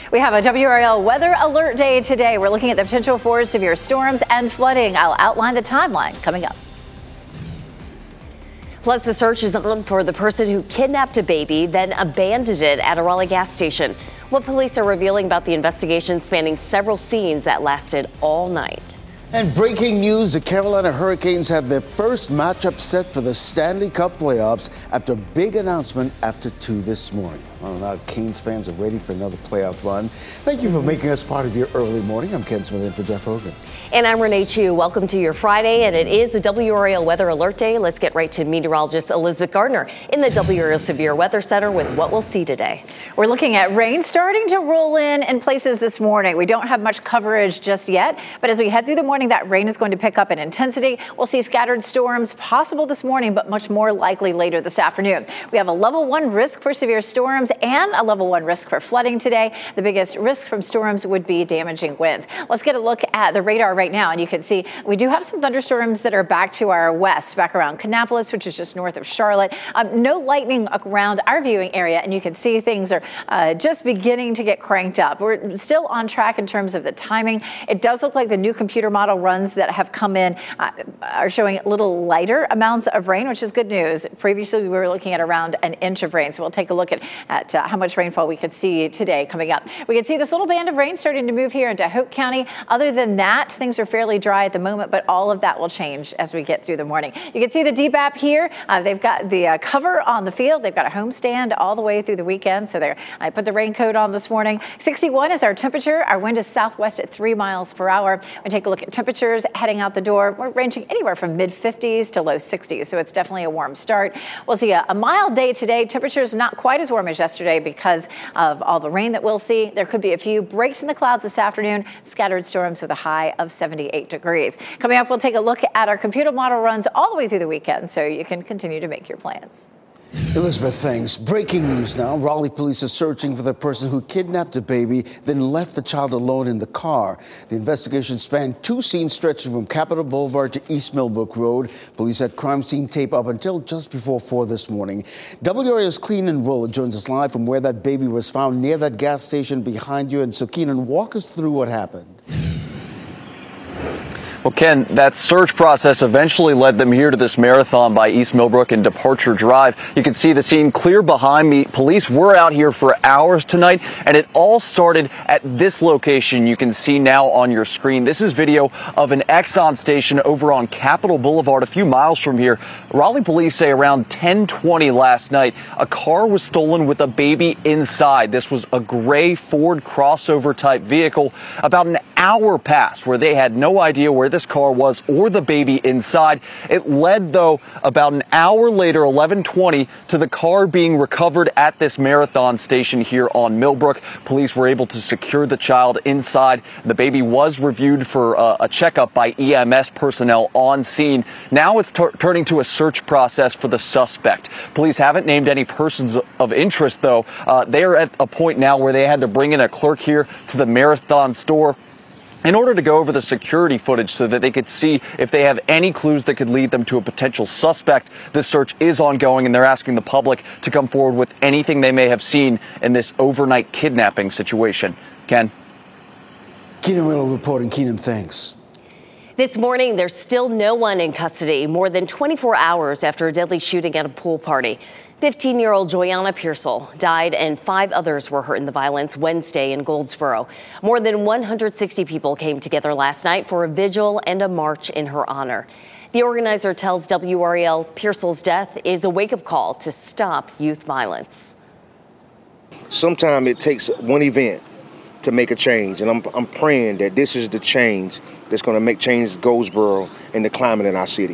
We have a WRAL weather alert day today. We're looking at the potential for severe storms and flooding. I'll outline the timeline coming up. Plus, the search is on for the person who kidnapped a baby, then abandoned it at a Raleigh gas station. What police are revealing about the investigation spanning several scenes that lasted all night. And breaking news, the Carolina Hurricanes have their first matchup set for the Stanley Cup playoffs after a big announcement after 2 this morning. Well, now Canes fans are ready for another playoff run. Thank you for making us part of your early morning. I'm Ken Smith in for Jeff Hogan. And I'm Renee Chu. Welcome to your Friday, and it is the WRAL Weather Alert Day. Let's get right to meteorologist Elizabeth Gardner in the WRAL Severe Weather Center with what we'll see today. We're looking at rain starting to roll in places this morning. We don't have much coverage just yet, but as we head through the morning, that rain is going to pick up in intensity. We'll see scattered storms possible this morning, but much more likely later this afternoon. We have a level 1 risk for severe storms and a level 1 risk for flooding today. The biggest risk from storms would be damaging winds. Let's get a look at the radar right now, and you can see we do have some thunderstorms that are back to our west, back around Kannapolis, which is just north of Charlotte. No lightning around our viewing area, and you can see things are just beginning to get cranked up. We're still on track in terms of the timing. It does look like the new computer model runs that have come in are showing a little lighter amounts of rain, which is good news. Previously, we were looking at around an inch of rain, so we'll take a look at how much rainfall we could see today coming up. We can see this little band of rain starting to move here into Hope County. Other than that, things are fairly dry at the moment, but all of that will change as we get through the morning. You can see the DBAP here. They've got the cover on the field. They've got a homestand all the way through the weekend, so I put the raincoat on this morning. 61 is our temperature. Our wind is southwest at 3 miles per hour. We take a look at temperatures heading out the door. We're ranging anywhere from mid-50s to low 60s, so it's definitely a warm start. We'll see a mild day today. Temperatures not quite as warm as yesterday because of all the rain that we'll see. There could be a few breaks in the clouds this afternoon, scattered storms with a high of 78 degrees. Coming up, we'll take a look at our computer model runs all the way through the weekend so you can continue to make your plans. Elizabeth, thanks. Breaking news now. Raleigh police are searching for the person who kidnapped a baby, then left the child alone in the car. The investigation spanned 2 scenes stretching from Capitol Boulevard to East Millbrook Road. Police had crime scene tape up until just before 4 this morning. WRAL's Keenan Willard joins us live from where that baby was found near that gas station behind you. And so, Keenan, walk us through what happened. Well, Ken, that search process eventually led them here to this marathon by East Millbrook and Departure Drive. You can see the scene clear behind me. Police were out here for hours tonight, and it all started at this location you can see now on your screen. This is video of an Exxon station over on Capitol Boulevard, a few miles from here. Raleigh police say around 10:20 last night, a car was stolen with a baby inside. This was a gray Ford crossover type vehicle. About an hour passed where they had no idea where this car was or the baby inside. It led, though, about an hour later, 11:20, to the car being recovered at this marathon station here on Millbrook. Police were able to secure the child inside. The baby was reviewed for a checkup by EMS personnel on scene. Now it's turning to a search process for the suspect. Police haven't named any persons of interest, though. They are at a point now where they had to bring in a clerk here to the marathon store in order to go over the security footage so that they could see if they have any clues that could lead them to a potential suspect. This search is ongoing, and they're asking the public to come forward with anything they may have seen in this overnight kidnapping situation. Ken? Keenan Willard reporting. Keenan, thanks. This morning, there's still no one in custody more than 24 hours after a deadly shooting at a pool party. 15-year-old Joyanna Pearsall died and 5 others were hurt in the violence Wednesday in Goldsboro. More than 160 people came together last night for a vigil and a march in her honor. The organizer tells WRAL Pearsall's death is a wake-up call to stop youth violence. Sometimes it takes one event to make a change, and I'm praying that this is the change that's going to make change Goldsboro and the climate in our city.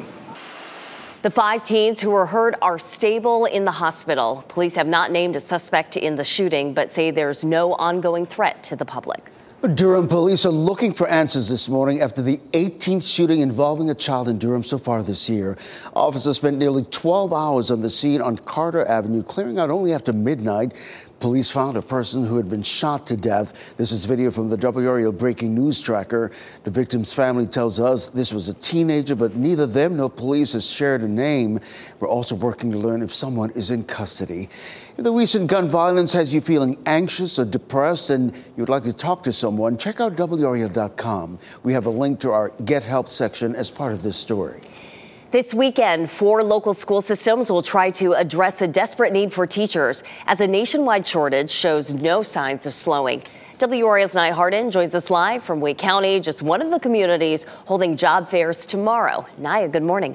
The 5 teens who were hurt are stable in the hospital. Police have not named a suspect in the shooting, but say there's no ongoing threat to the public. Durham police are looking for answers this morning after the 18th shooting involving a child in Durham so far this year. Officers spent nearly 12 hours on the scene on Carter Avenue, clearing out only after midnight. Police found a person who had been shot to death. This is video from the WRAL Breaking News Tracker. The victim's family tells us this was a teenager, but neither them nor police has shared a name. We're also working to learn if someone is in custody. If the recent gun violence has you feeling anxious or depressed and you'd like to talk to someone, check out WRAL.com. We have a link to our Get Help section as part of this story. This weekend, 4 local school systems will try to address a desperate need for teachers as a nationwide shortage shows no signs of slowing. WRAL's Nia Harden joins us live from Wake County, just one of the communities holding job fairs tomorrow. Nia, good morning.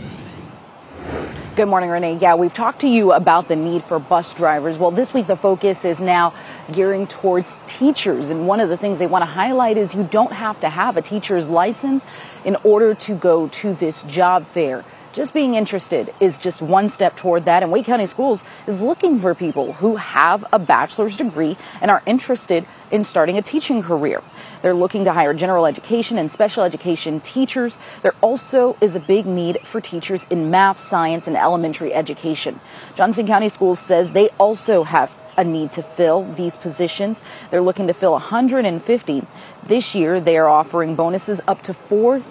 Good morning, Renee. Yeah, we've talked to you about the need for bus drivers. Well, this week the focus is now gearing towards teachers. And one of the things they want to highlight is you don't have to have a teacher's license in order to go to this job fair. Just being interested is just one step toward that. And Wake County Schools is looking for people who have a bachelor's degree and are interested in starting a teaching career. They're looking to hire general education and special education teachers. There also is a big need for teachers in math, science, and elementary education. Johnson County Schools says they also have a need to fill these positions. They're looking to fill 150. This year, they are offering bonuses up to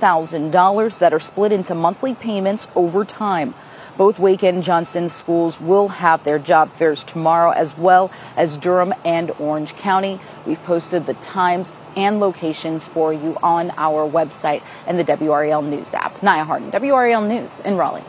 $4,000 that are split into monthly payments over time. Both Wake and Johnson schools will have their job fairs tomorrow, as well as Durham and Orange County. We've posted the times and locations for you on our website and the WRAL News app. Nia Harden, WRAL News in Raleigh.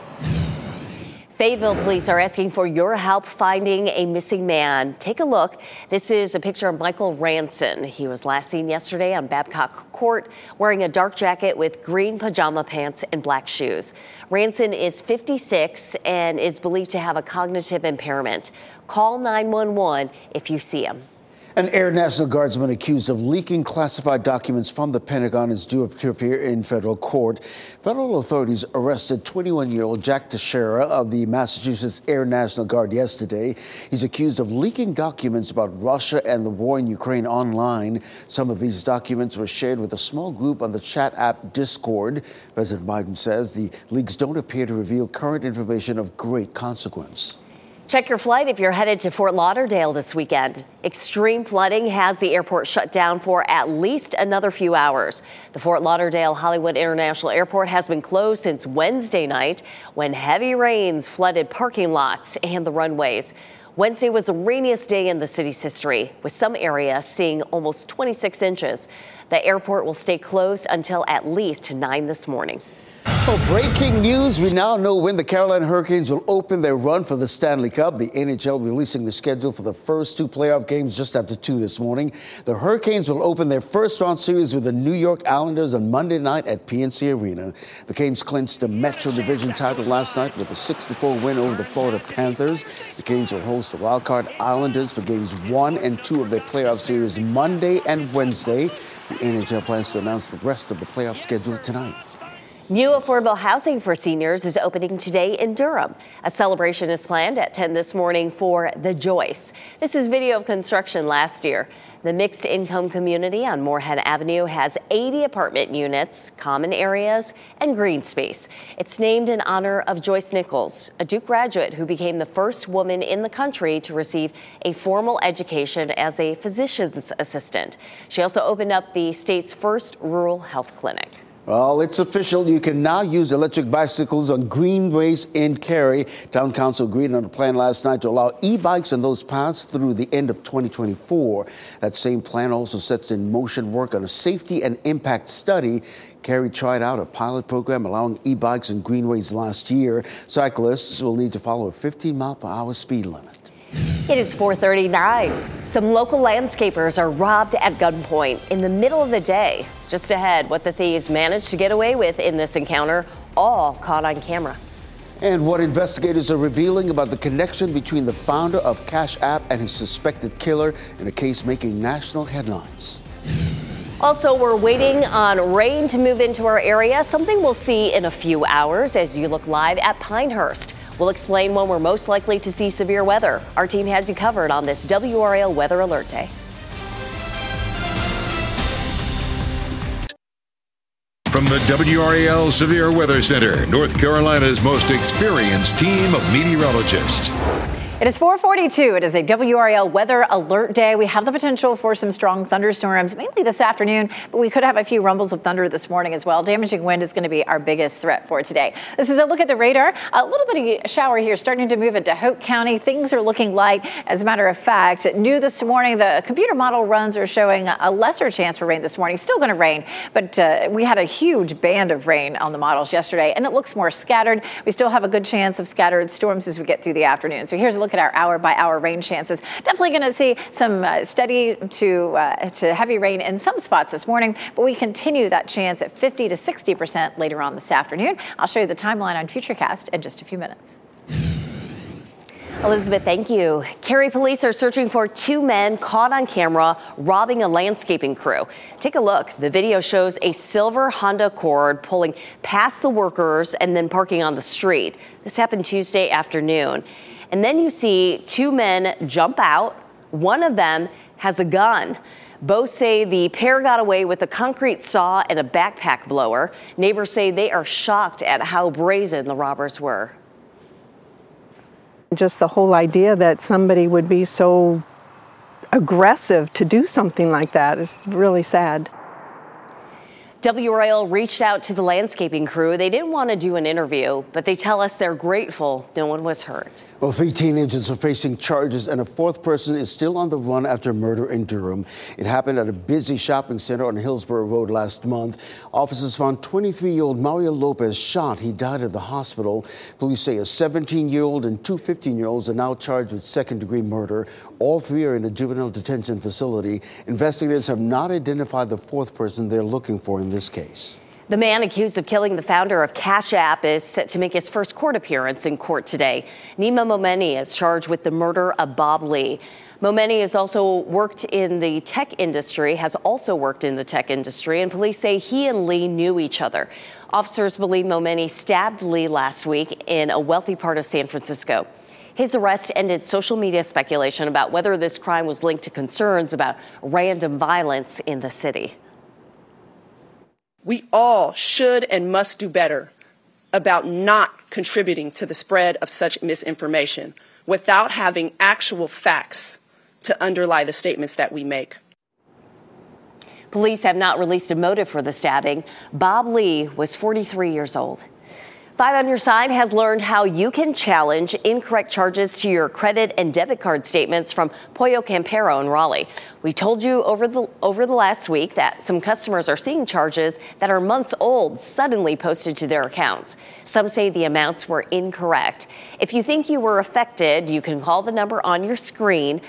Fayetteville police are asking for your help finding a missing man. Take a look. This is a picture of Michael Ranson. He was last seen yesterday on Babcock Court wearing a dark jacket with green pajama pants and black shoes. Ranson is 56 and is believed to have a cognitive impairment. Call 911 if you see him. An Air National Guardsman accused of leaking classified documents from the Pentagon is due to appear in federal court. Federal authorities arrested 21-year-old Jack Teixeira of the Massachusetts Air National Guard yesterday. He's accused of leaking documents about Russia and the war in Ukraine online. Some of these documents were shared with a small group on the chat app Discord. President Biden says the leaks don't appear to reveal current information of great consequence. Check your flight if you're headed to Fort Lauderdale this weekend. Extreme flooding has the airport shut down for at least another few hours. The Fort Lauderdale Hollywood International Airport has been closed since Wednesday night when heavy rains flooded parking lots and the runways. Wednesday was the rainiest day in the city's history, with some areas seeing almost 26 inches. The airport will stay closed until at least 9 this morning. Well, breaking news. We now know when the Carolina Hurricanes will open their run for the Stanley Cup. The NHL releasing the schedule for the first 2 playoff games just after 2 this morning. The Hurricanes will open their first round series with the New York Islanders on Monday night at PNC Arena. The Canes clinched the Metro Division title last night with a 6-4 win over the Florida Panthers. The Canes will host the wildcard Islanders for games 1 and 2 of their playoff series Monday and Wednesday. The NHL plans to announce the rest of the playoff schedule tonight. New affordable housing for seniors is opening today in Durham. A celebration is planned at 10 this morning for The Joyce. This is video of construction last year. The mixed income community on Moorhead Avenue has 80 apartment units, common areas, and green space. It's named in honor of Joyce Nichols, a Duke graduate who became the first woman in the country to receive a formal education as a physician's assistant. She also opened up the state's first rural health clinic. Well, it's official. You can now use electric bicycles on greenways in Cary. Town Council agreed on a plan last night to allow e-bikes on those paths through the end of 2024. That same plan also sets in motion work on a safety and impact study. Cary tried out a pilot program allowing e-bikes on greenways last year. Cyclists will need to follow a 15-mile-per-hour speed limit. It is 4:39. Some local landscapers are robbed at gunpoint in the middle of the day. Just ahead, what the thieves managed to get away with in this encounter, all caught on camera. And what investigators are revealing about the connection between the founder of Cash App and his suspected killer in a case making national headlines. Also, we're waiting on rain to move into our area, something we'll see in a few hours as you look live at Pinehurst. We'll explain when we're most likely to see severe weather. Our team has you covered on this WRAL Weather Alert Day. From the WRAL Severe Weather Center, North Carolina's most experienced team of meteorologists. It is 4:42. It is a WRAL weather alert day. We have the potential for some strong thunderstorms, mainly this afternoon, but we could have a few rumbles of thunder this morning as well. Damaging wind is going to be our biggest threat for today. This is a look at the radar. A little bit of shower here starting to move into Hope County. Things are looking light. As a matter of fact, new this morning, the computer model runs are showing a lesser chance for rain this morning. Still going to rain, but we had a huge band of rain on the models yesterday, and it looks more scattered. We still have a good chance of scattered storms as we get through the afternoon. So here's a look at our hour-by-hour rain chances. Definitely going to see some steady to heavy rain in some spots this morning, but we continue that chance at 50 to 60% later on this afternoon. I'll show you the timeline on Futurecast in just a few minutes. Elizabeth, thank you. Cary police are searching for two men caught on camera robbing a landscaping crew. Take a look. The video shows a silver Honda Accord pulling past the workers and then parking on the street. This happened Tuesday afternoon. And then you see two men jump out. One of them has a gun. Both say the pair got away with a concrete saw and a backpack blower. Neighbors say they are shocked at how brazen the robbers were. Just the whole idea that somebody would be so aggressive to do something like that is really sad. WRAL reached out to the landscaping crew. They didn't want to do an interview, but they tell us they're grateful no one was hurt. Well, 3 teenagers are facing charges, and a 4th person is still on the run after murder in Durham. It happened at a busy shopping center on Hillsborough Road last month. Officers found 23-year-old Mario Lopez shot. He died at the hospital. Police say a 17-year-old and 2 15-year-olds are now charged with second-degree murder. All 3 are in a juvenile detention facility. Investigators have not identified the 4th person they're looking for in this case. The man accused of killing the founder of Cash App is set to make his first court appearance in court today. Nima Momeni is charged with the murder of Bob Lee. Momeni has also worked in the tech industry, and police say he and Lee knew each other. Officers believe Momeni stabbed Lee last week in a wealthy part of San Francisco. His arrest ended social media speculation about whether this crime was linked to concerns about random violence in the city. We all should and must do better about not contributing to the spread of such misinformation without having actual facts to underlie the statements that we make. Police have not released a motive for the stabbing. Bob Lee was 43 years old. 5 on Your Side has learned how you can challenge incorrect charges to your credit and debit card statements from Pollo Campero in Raleigh. We told you over the last week that some customers are seeing charges that are months old suddenly posted to their accounts. Some say the amounts were incorrect. If you think you were affected, you can call the number on your screen,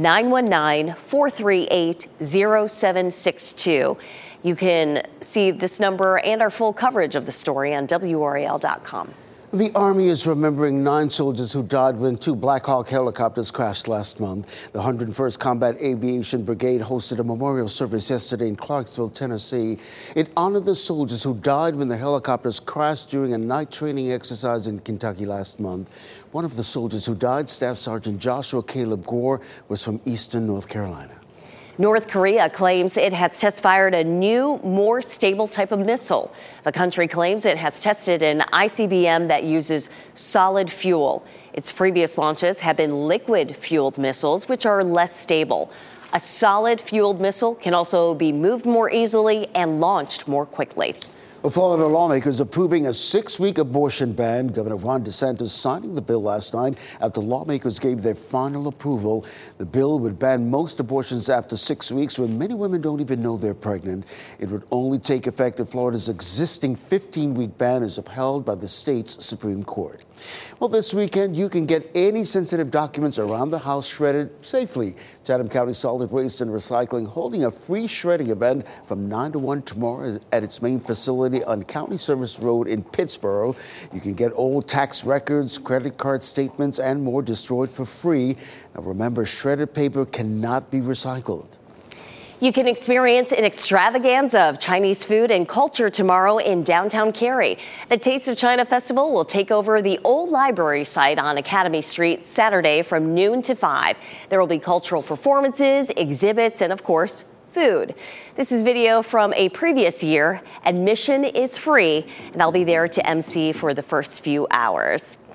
919-438-0762. You can see this number and our full coverage of the story on WRAL.com. The Army is remembering 9 soldiers who died when 2 Black Hawk helicopters crashed last month. The 101st Combat Aviation Brigade hosted a memorial service yesterday in Clarksville, Tennessee. It honored the soldiers who died when the helicopters crashed during a night training exercise in Kentucky last month. One of the soldiers who died, Staff Sergeant Joshua Caleb Gore, was from Eastern North Carolina. North Korea claims it has test-fired a new, more stable type of missile. The country claims it has tested an ICBM that uses solid fuel. Its previous launches have been liquid-fueled missiles, which are less stable. A solid-fueled missile can also be moved more easily and launched more quickly. Florida lawmakers approving a 6-week abortion ban. Governor Ron DeSantis signing the bill last night after lawmakers gave their final approval. The bill would ban most abortions after 6 weeks when many women don't even know they're pregnant. It would only take effect if Florida's existing 15-week ban is upheld by the state's Supreme Court. Well, this weekend, you can get any sensitive documents around the house shredded safely. Chatham County Solid Waste and Recycling holding a free shredding event from 9 to 1 tomorrow at its main facility on County Service Road in Pittsboro. You can get old tax records, credit card statements, and more destroyed for free. Now, remember, shredded paper cannot be recycled. You can experience an extravaganza of Chinese food and culture tomorrow in downtown Cary. The Taste of China Festival will take over the old library site on Academy Street Saturday from noon to 5. There will be cultural performances, exhibits, and of course, food. This is video from a previous year. Admission is free, and I'll be there to MC for the first few hours.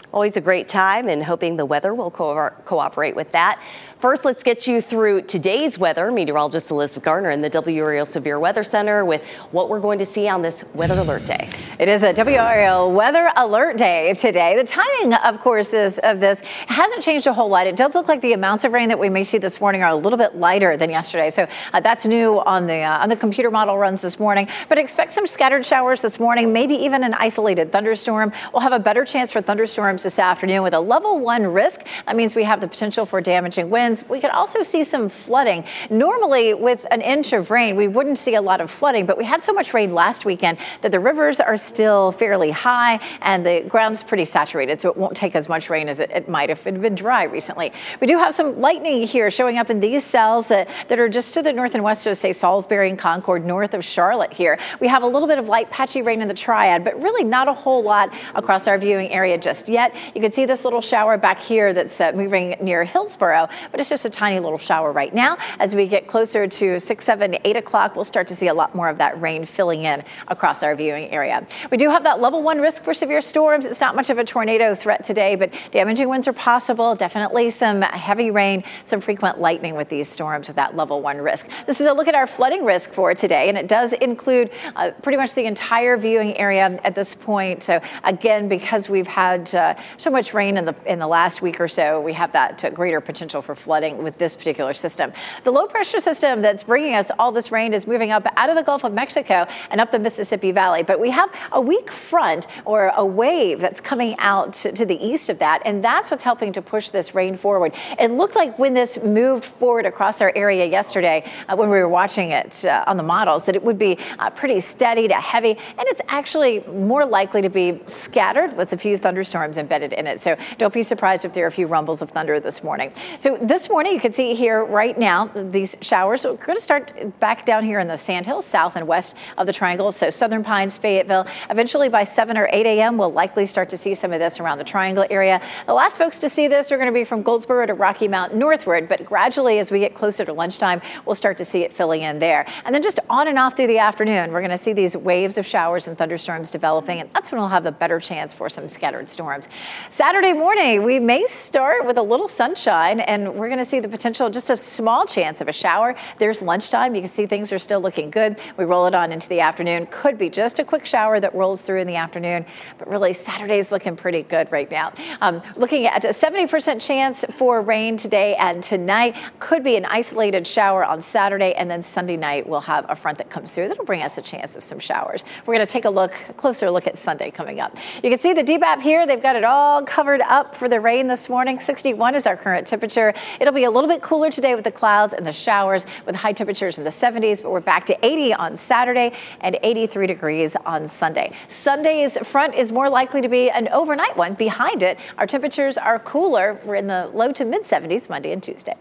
Always a great time, and hoping the weather will cooperate with that. First, let's get you through today's weather. Meteorologist Elizabeth Garner in the WRAL Severe Weather Center with what we're going to see on this Weather Alert Day. It is a WRAL Weather Alert Day today. The timing, of course, of this hasn't changed a whole lot. It does look like the amounts of rain that we may see this morning are a little bit lighter than yesterday. So that's new on the computer model runs this morning. But expect some scattered showers this morning, maybe even an isolated thunderstorm. We'll have a better chance for thunderstorms this afternoon with a level 1 risk. That means we have the potential for damaging winds. We could also see some flooding. Normally, with an inch of rain, we wouldn't see a lot of flooding, but we had so much rain last weekend that the rivers are still fairly high and the ground's pretty saturated, so it won't take as much rain as it might if it had been dry recently. We do have some lightning here showing up in these cells that are just to the north and west of, say, Salisbury and Concord, north of Charlotte here. We have a little bit of light patchy rain in the Triad, but really not a whole lot across our viewing area just yet. You can see this little shower back here that's moving near Hillsborough, but it's just a tiny little shower right now. As we get closer to 6, 7, 8 o'clock, we'll start to see a lot more of that rain filling in across our viewing area. We do have that level 1 risk for severe storms. It's not much of a tornado threat today, but damaging winds are possible. Definitely some heavy rain, some frequent lightning with these storms with that level 1 risk. This is a look at our flooding risk for today, and it does include pretty much the entire viewing area at this point. So again, because we've had so much rain in the last week or so, we have that greater potential for flooding with this particular system. The low pressure system that's bringing us all this rain is moving up out of the Gulf of Mexico and up the Mississippi Valley. But we have a weak front or a wave that's coming out to the east of that, and that's what's helping to push this rain forward. It looked like when this moved forward across our area yesterday, when we were watching it on the models, that it would be pretty steady to heavy, and it's actually more likely to be scattered with a few thunderstorms embedded in it. So don't be surprised if there are a few rumbles of thunder this morning. So this morning, you can see here right now, these showers are going to start back down here in the Sandhills, south and west of the Triangle. So Southern Pines, Fayetteville. Eventually by 7 or 8 a.m., we'll likely start to see some of this around the Triangle area. The last folks to see this are going to be from Goldsboro to Rocky Mount northward, but gradually as we get closer to lunchtime, we'll start to see it filling in there. And then just on and off through the afternoon, we're going to see these waves of showers and thunderstorms developing, and that's when we'll have a better chance for some scattered storms. Saturday morning, we may start with a little sunshine, and we're going to see the potential, just a small chance of a shower. There's lunchtime. You can see things are still looking good. We roll it on into the afternoon. Could be just a quick shower that rolls through in the afternoon, but really Saturday's looking pretty good right now. Looking at a 70% chance for rain today and tonight. Could be an isolated shower on Saturday, and then Sunday night we'll have a front that comes through that'll bring us a chance of some showers. We're going to take a closer look at Sunday coming up. You can see the DBAP here. They've got it all covered up for the rain this morning. 61 is our current temperature. It'll be a little bit cooler today with the clouds and the showers with high temperatures in the 70s, but we're back to 80 on Saturday and 83 degrees on Sunday. Sunday's front is more likely to be an overnight one. Behind it, our temperatures are cooler. We're in the low to mid 70s Monday and Tuesday.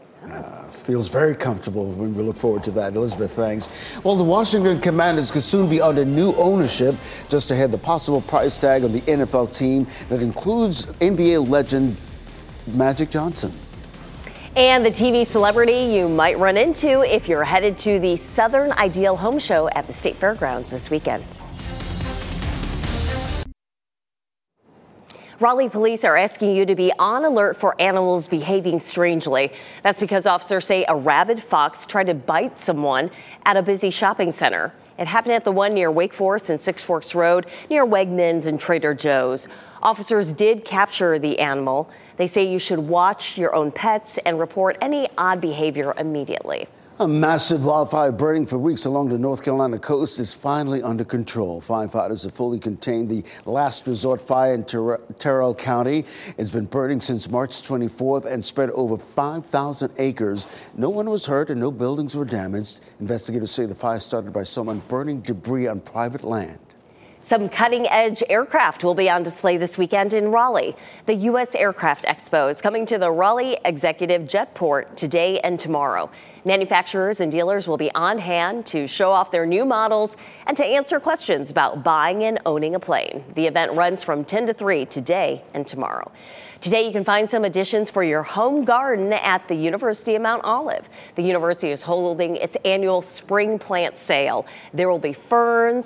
Feels very comfortable when we look forward to that. Elizabeth, thanks. Well, the Washington Commanders could soon be under new ownership. Just ahead, the possible price tag on the NFL team that includes NBA legend Magic Johnson. And the TV celebrity you might run into if you're headed to the Southern Ideal Home Show at the State Fairgrounds this weekend. Raleigh police are asking you to be on alert for animals behaving strangely. That's because officers say a rabid fox tried to bite someone at a busy shopping center. It happened at the one near Wake Forest and Six Forks Road, near Wegmans and Trader Joe's. Officers did capture the animal. They say you should watch your own pets and report any odd behavior immediately. A massive wildfire burning for weeks along the North Carolina coast is finally under control. Firefighters have fully contained the last resort fire in Terrell County. It's been burning since March 24th and spread over 5,000 acres. No one was hurt and no buildings were damaged. Investigators say the fire started by someone burning debris on private land. Some cutting-edge aircraft will be on display this weekend in Raleigh. The U.S. Aircraft Expo is coming to the Raleigh Executive Jetport today and tomorrow. Manufacturers and dealers will be on hand to show off their new models and to answer questions about buying and owning a plane. The event runs from 10 to 3 today and tomorrow. Today, you can find some additions for your home garden at the University of Mount Olive. The university is holding its annual spring plant sale. There will be ferns,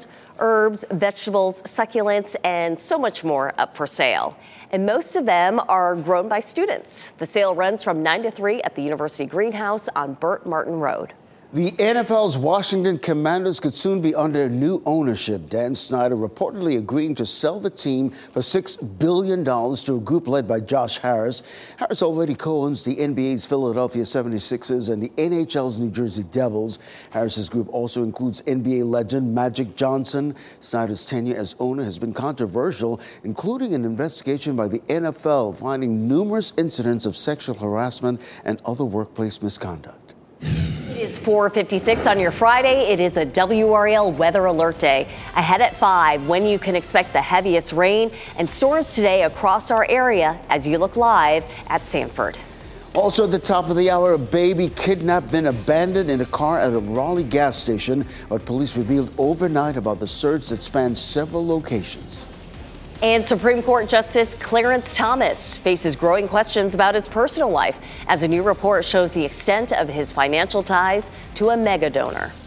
herbs, vegetables, succulents, and so much more up for sale. And most of them are grown by students. The sale runs from 9 to 3 at the University Greenhouse on Burt Martin Road. The NFL's Washington Commanders could soon be under new ownership. Dan Snyder reportedly agreeing to sell the team for $6 billion to a group led by Josh Harris. Harris already co-owns the NBA's Philadelphia 76ers and the NHL's New Jersey Devils. Harris's group also includes NBA legend Magic Johnson. Snyder's tenure as owner has been controversial, including an investigation by the NFL finding numerous incidents of sexual harassment and other workplace misconduct. It is 4:56 on your Friday. It is a WRAL weather alert day. Ahead at 5, when you can expect the heaviest rain and storms today across our area as you look live at Sanford. Also at the top of the hour, a baby kidnapped then abandoned in a car at a Raleigh gas station. What police revealed overnight about the search that spanned several locations. And Supreme Court Justice Clarence Thomas faces growing questions about his personal life as a new report shows the extent of his financial ties to a mega donor.